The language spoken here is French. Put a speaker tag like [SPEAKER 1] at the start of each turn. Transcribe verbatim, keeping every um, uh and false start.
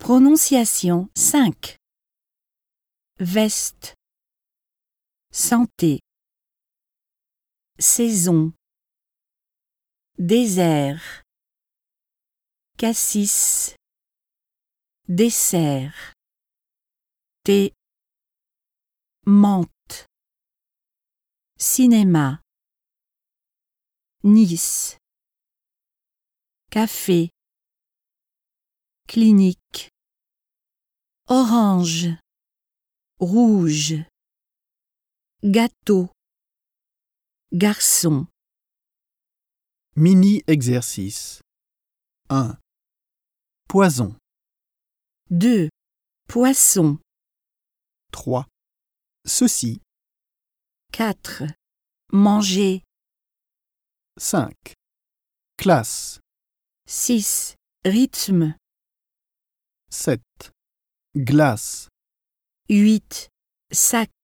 [SPEAKER 1] Prononciation cinq. Veste. Santé. Saison. Désert. Cassis. Dessert. Thé. Menthe. Cinéma. Nice. Café. Clinique. Orange. Rouge. Gâteau. Garçon.
[SPEAKER 2] Mini-exercice. un. Poison.
[SPEAKER 1] deux. Poisson.
[SPEAKER 2] trois. Ceci.
[SPEAKER 1] quatre. Manger.
[SPEAKER 2] cinq. Classe.
[SPEAKER 1] six. Rythme.
[SPEAKER 2] sept. Glace.
[SPEAKER 1] huit. Sac.